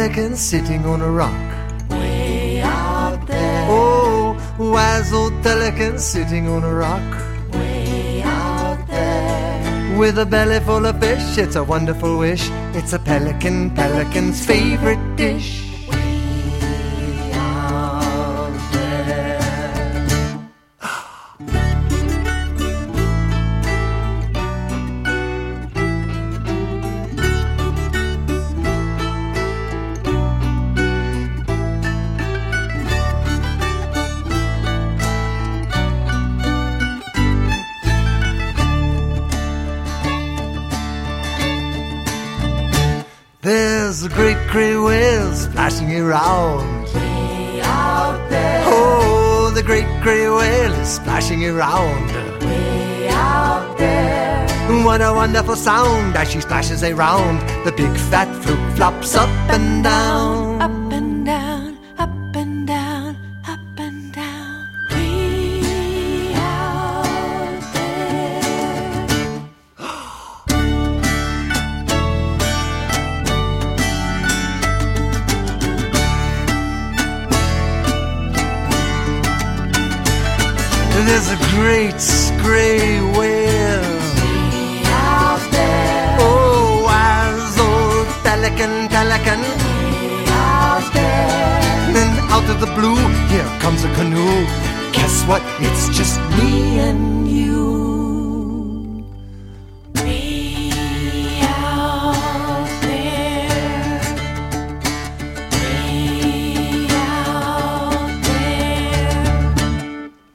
pelican sitting on a rock. Way out there. Oh, wise old pelican sitting on a rock. Way out there. With a belly full of fish, it's a wonderful wish. It's a pelican's favorite dish. Way out there. There's a great gray whale splashing around. Way out there. Oh, the great gray whale is splashing around. Way out there. What a wonderful sound as she splashes around. The big fat fluke flops up and down. Up and down, up and down, up and down. Way out there. There's a great gray whale. Way out there. Oh, wise old pelican. Way out there. Then out of the blue, here comes a canoe. Guess what? It's just me and